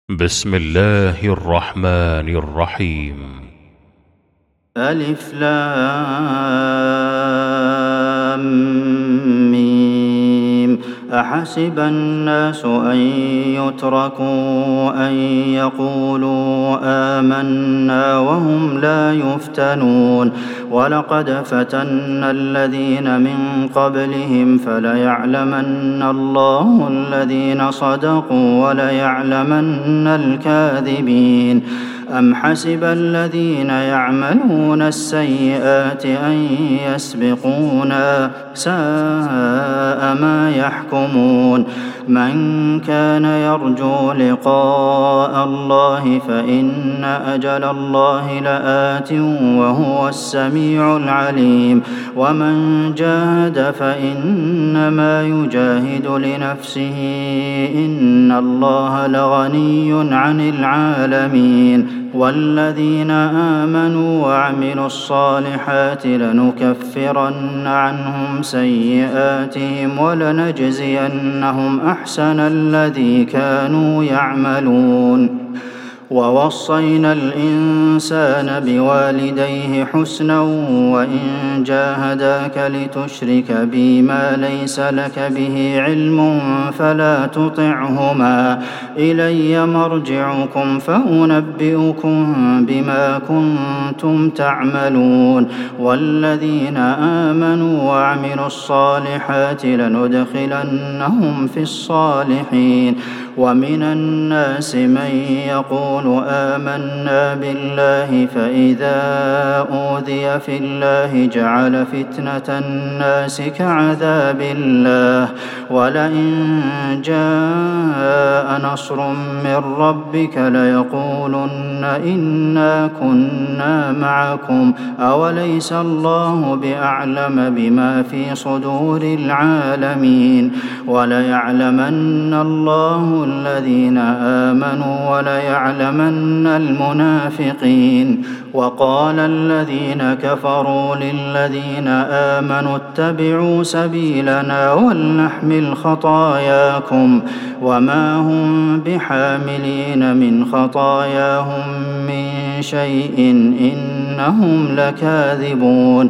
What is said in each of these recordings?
بسم الله الرحمن الرحيم. ألف لام ميم. أحسب الناس أن يتركوا أن يقولوا آمنا وهم لا يفتنون ولقد فتنا الذين من قبلهم فليعلمن الله الذين صدقوا وليعلمن الكاذبين. أم حسب الذين يعملون السيئات أن يسبقونا ساء ما يحكمون. من كان يرجو لقاء الله فإن أجل الله لآت وهو السميع العليم. ومن جاهد فإنما يجاهد لنفسه إن الله لغني عن العالمين. والذين آمنوا وعملوا الصالحات لنكفرن عنهم سيئاتهم ولنجزينهم أحسن الذي كانوا يعملون. ووصينا الإنسان بوالديه حسنا وإن جاهداك لتشرك بي ما ليس لك به علم فلا تطعهما إلي مرجعكم فأنبئكم بما كنتم تعملون. والذين آمنوا وعملوا الصالحات لندخلنهم في الصالحين. ومن الناس من يقول آمنا بالله فإذا أوذي في الله جعل فتنة الناس كعذاب الله ولئن جاء نصر من ربك ليقولن إنا كنا معكم أوليس الله بأعلم بما في صدور العالمين. وليعلمن الله الذين آمنوا وليعلمن المنافقين. وقال الذين كفروا للذين آمنوا اتبعوا سبيلنا ولنحمل خطاياكم وما هم بحاملين من خطاياهم من شيء إنهم لكاذبون.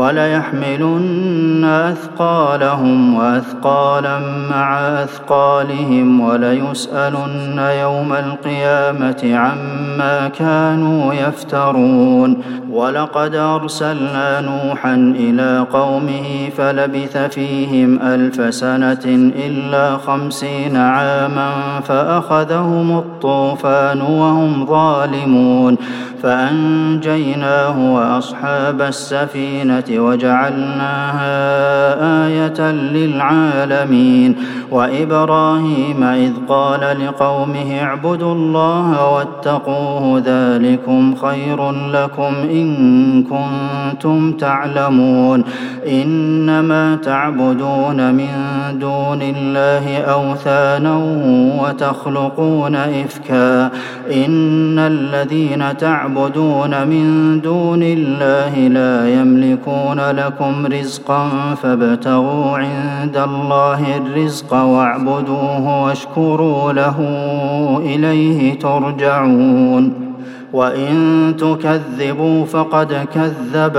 وليحملن أثقالهم وأثقالا مع أثقالهم وليسألن يوم القيامة عما كانوا يفترون. ولقد أرسلنا نوحا إلى قومه فلبث فيهم 1000 سنة إلا 50 عاما فأخذهم الطوفان وهم ظالمون فأنجيناه وأصحاب السفينة وجعلناها آية للعالمين. وإبراهيم إذ قال لقومه اعبدوا الله واتقوه ذلكم خير لكم إن كنتم تعلمون. إنما تعبدون من دون الله أوثانا وتخلقون إفكا إن الذين تعبدون من دون الله لا يملكون لكم رزقا فابتغوا عند الله الرزق واعبدوه واشكروا له إليه ترجعون. وإن تكذبوا فقد كذب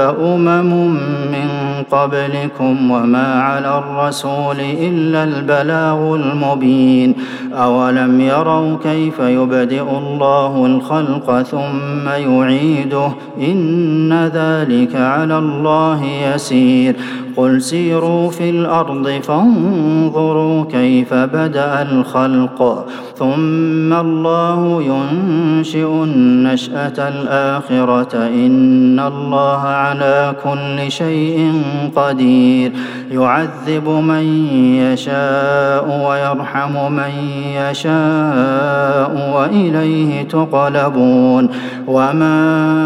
من قبلكم وما على الرسول إلا البلاغ المبين. أولم يروا كيف يبدئ الله الخلق ثم يعيده إن ذلك على الله يسير. قل سيروا في الأرض فانظروا كيف بدأ الخلق ثم الله ينشئ النشأة الآخرة إن الله على كل شيء قدير. يعذب من يشاء ويرحم من يشاء وإليه تقلبون. وما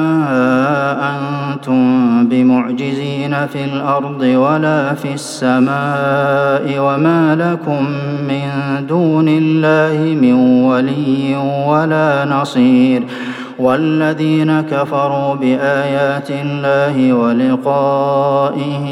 أنتم بمعجزين في الأرض ولا في السماء وما لكم من دون الله من ولي ولا نصير. والذين كفروا بآيات الله ولقائه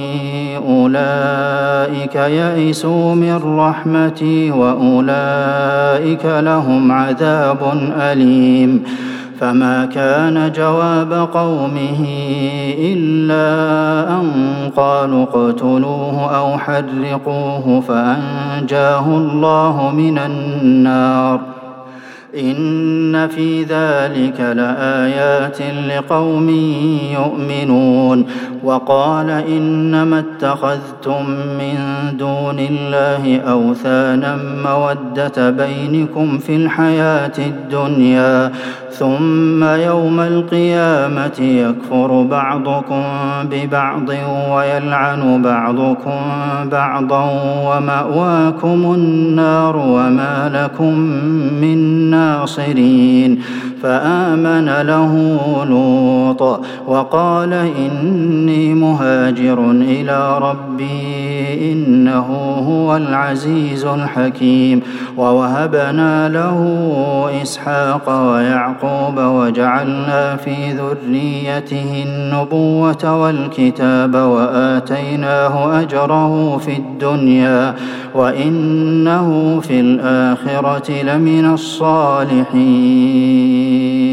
أولئك يئسوا من رحمتي وأولئك لهم عذاب أليم فما كان جواب قومه إلا أن قالوا اقتلوه أو حرقوه فأنجاه الله من النار إن في ذلك لآيات لقوم يؤمنون وقال إنما اتخذتم من دون الله أوثانا مودة بينكم في الحياة الدنيا ثم يوم القيامة يكفر بعضكم ببعض ويلعن بعضكم بعضا ومأواكم النار وما لكم من ناصرين فآمن له لوط وقال إني مهاجر إلى ربي إنه هو العزيز الحكيم ووهبنا له إسحاق ويعقوب وجعلنا في ذريته النبوة والكتاب وآتيناه أجره في الدنيا وإنه في الآخرة لمن الصالحين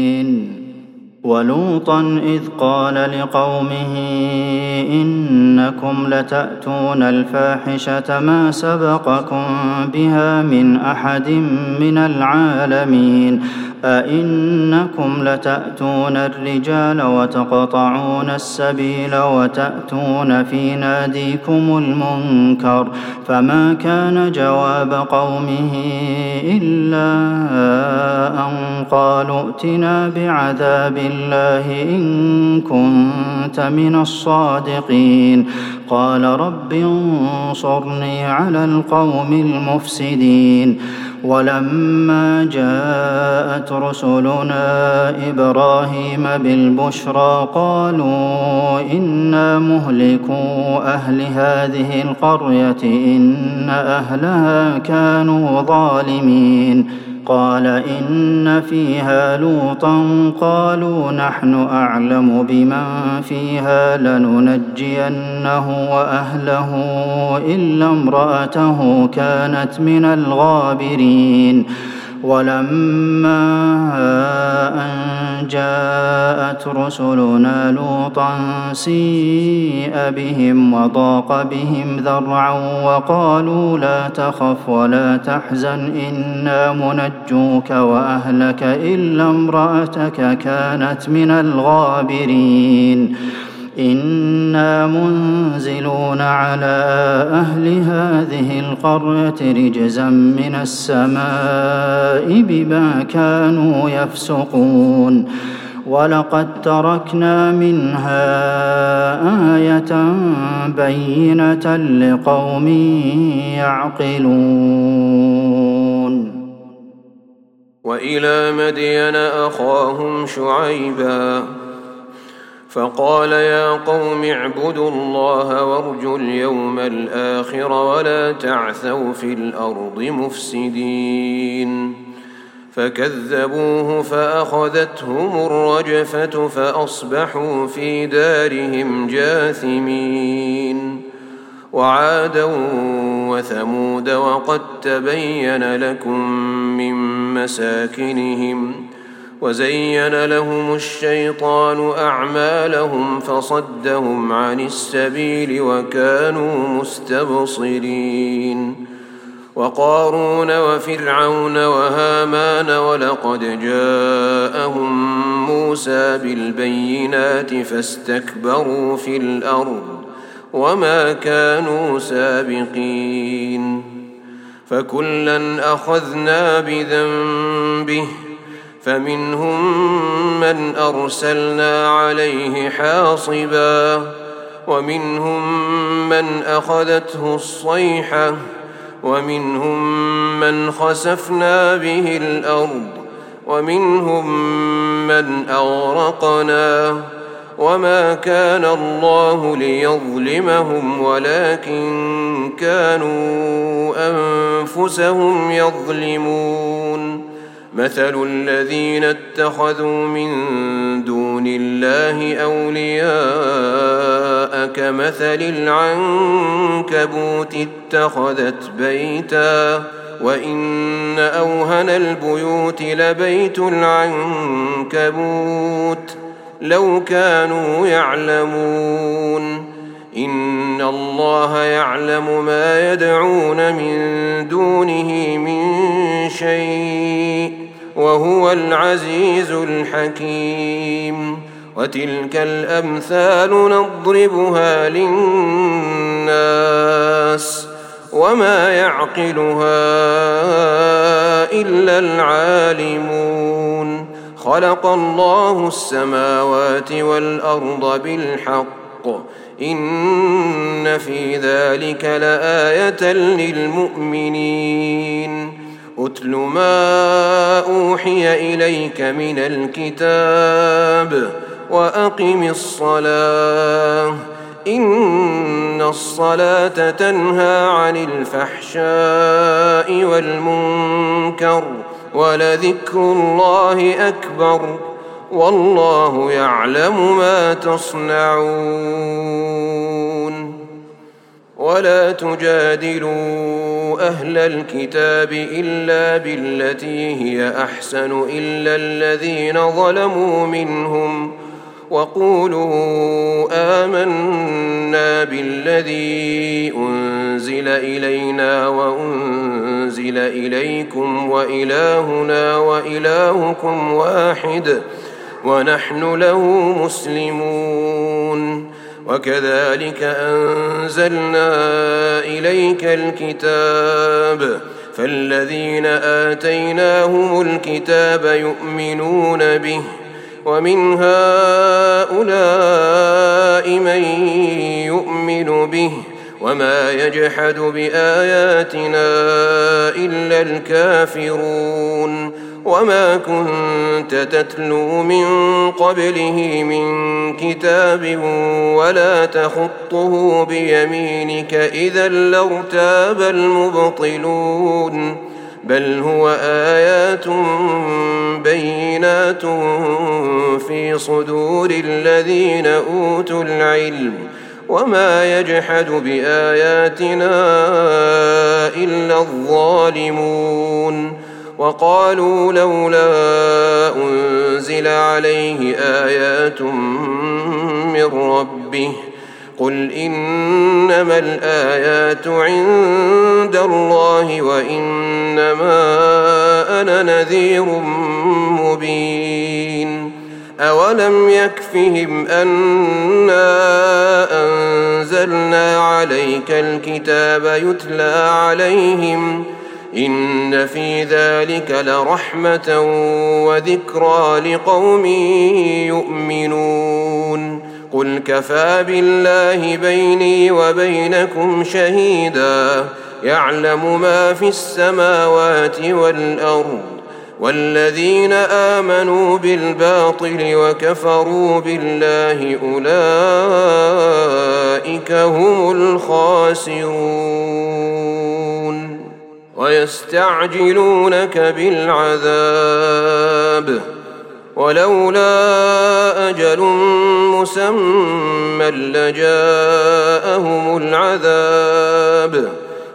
ولوطا إذ قال لقومه إنكم لتأتون الفاحشة ما سبقكم بها من أحد من العالمين أئنكم لتأتون الرجال وتقطعون السبيل وتأتون في ناديكم المنكر فما كان جواب قومه إلا أن قالوا ائتنا بعذاب الله إن كنت من الصادقين قال رب انصرني على القوم المفسدين ولما جاءت رسلنا إبراهيم بالبشرى قالوا إنا مهلكو أهل هذه القرية إن أهلها كانوا ظالمين قال إن فيها لوطا قالوا نحن أعلم بمن فيها لننجينه وأهله إلا امرأته كانت من الغابرين ولما أن جاءت رسلنا لوطا سيء بهم وضاق بهم ذرعا وقالوا لا تخف ولا تحزن إنا منجوك وأهلك إلا امرأتك كانت من الغابرين إنا منزلون على أهل هذه القرية رجزا من السماء بما كانوا يفسقون ولقد تركنا منها آية بينة لقوم يعقلون وإلى مدين أخاهم شعيبا فقال يا قوم اعبدوا الله وارجوا اليوم الآخر ولا تعثوا في الأرض مفسدين فكذبوه فأخذتهم الرجفة فأصبحوا في دارهم جاثمين وعادا وثمود وقد تبين لكم من مساكنهم وزين لهم الشيطان أعمالهم فصدهم عن السبيل وكانوا مستبصرين وقارون وفرعون وهامان ولقد جاءهم موسى بالبينات فاستكبروا في الأرض وما كانوا سابقين فكلا أخذنا بذنبه فمنهم من أرسلنا عليه حاصبا ومنهم من أخذته الصيحة ومنهم من خسفنا به الأرض ومنهم من أغرقنا وما كان الله ليظلمهم ولكن كانوا أنفسهم يظلمون مثل الذين اتخذوا من دون الله أولياء كمثل العنكبوت اتخذت بيتا وإن أوهن البيوت لبيت العنكبوت لو كانوا يعلمون إن الله يعلم ما يدعون من دونه من شيء وهو العزيز الحكيم وتلك الأمثال نضربها للناس وما يعقلها إلا العالمون خلق الله السماوات والأرض بالحق إن في ذلك لآية للمؤمنين أتل ما أوحي إليك من الكتاب وأقم الصلاة إن الصلاة تنهى عن الفحشاء والمنكر ولذكر الله أكبر والله يعلم ما تصنعون ولا تجادلوا أهل الكتاب إلا بالتي هي أحسن إلا الذين ظلموا منهم وقولوا آمنا بالذي أنزل إلينا وأنزل إليكم وإلهنا وإلهكم واحد ونحن له مسلمون وكذلك أنزلنا إليك الكتاب فالذين آتيناهم الكتاب يؤمنون به ومن هؤلاء من يؤمن به وما يجحد بآياتنا إلا الكافرون وما كنت تتلو من قبله من كتاب ولا تخطه بيمينك إذا لارتاب المبطلون بل هو آيات بينات في صدور الذين أوتوا العلم وما يجحد بآياتنا إلا الظالمون وقالوا لولا أنزل عليه آيات من ربه قل إنما الآيات عند الله وإنما أنا نذير مبين أولم يكفهم أنا أنزلنا عليك الكتاب يتلى عليهم إن في ذلك لرحمة وذكرى لقوم يؤمنون قل كفى بالله بيني وبينكم شهيدا يعلم ما في السماوات والأرض والذين آمنوا بالباطل وكفروا بالله أولئك هم الخاسرون ويستعجلونك بالعذاب ولولا أجل مسمى لجاءهم العذاب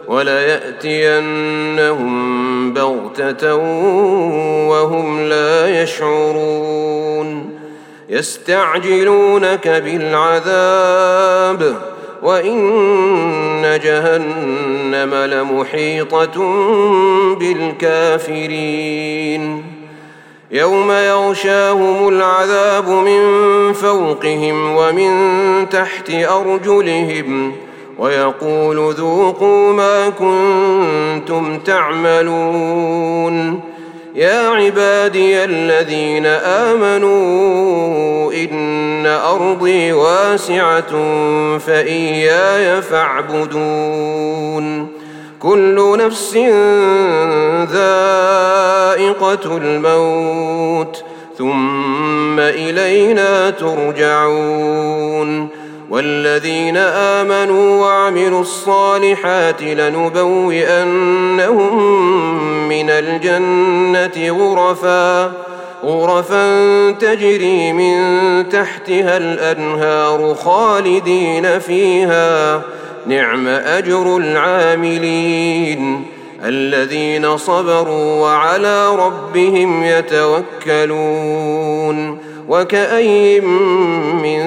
وليأتينهم بغتة وهم لا يشعرون يستعجلونك بالعذاب وإن جهنم لمحيطة بالكافرين يوم يغشاهم العذاب من فوقهم ومن تحت أرجلهم ويقول ذوقوا ما كنتم تعملون يا عبادي الذين آمنوا إن أرضي واسعة فإياي فاعبدون كل نفس ذائقة الموت ثم إلينا ترجعون والذين آمنوا وعملوا الصالحات لنبوئنهم من الجنة غرفا تجري من تحتها الأنهار خالدين فيها نعم أجر العاملين الذين صبروا وعلى ربهم يتوكلون وكأي من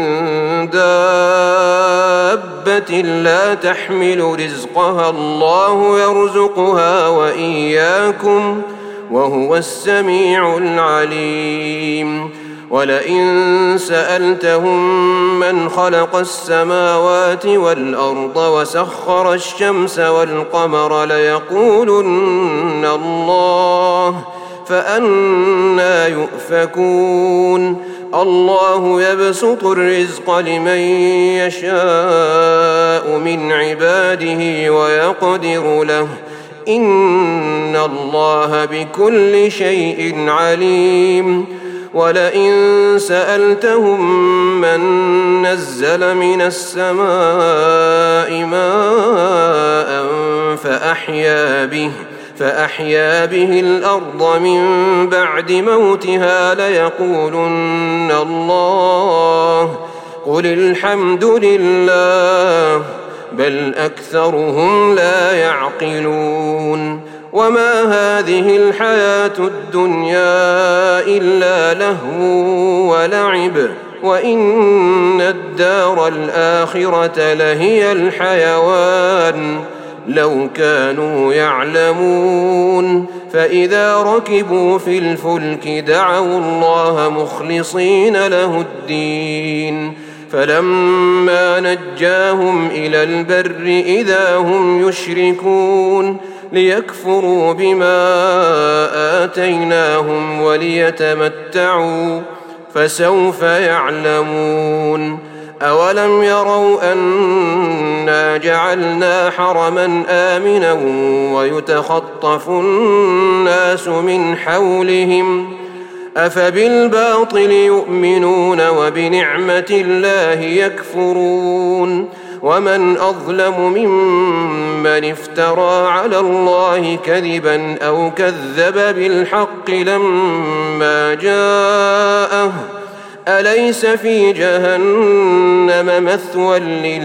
دابة لا تحمل رزقها الله يرزقها وإياكم وهو السميع العليم ولئن سألتهم من خلق السماوات والأرض وسخر الشمس والقمر ليقولن الله فأنى يؤفكون الله يبسط الرزق لمن يشاء من عباده ويقدر له إن الله بكل شيء عليم ولئن سألتهم من نزل من السماء ماء فأحيا به الأرض من بعد موتها ليقولن الله قل الحمد لله بل أكثرهم لا يعقلون وما هذه الحياة الدنيا إلا لهو ولعب وإن الدار الآخرة لهي الحيوان لو كانوا يعلمون فإذا ركبوا في الفلك دعوا الله مخلصين له الدين فلما نجاهم إلى البر إذا هم يشركون ليكفروا بما آتيناهم وليتمتعوا فسوف يعلمون أولم يروا أنا جعلنا حرما آمنا ويتخطف الناس من حولهم أفبالباطل يؤمنون وبنعمة الله يكفرون ومن أظلم ممن افترى على الله كذبا أو كذب بالحق لما جاءه أليس في جهنم مثوى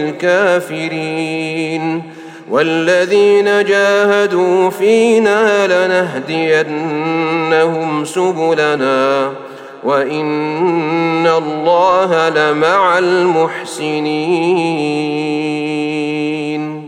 للكافرين والذين جاهدوا فينا لنهدينهم سبلنا وإن الله لمع المحسنين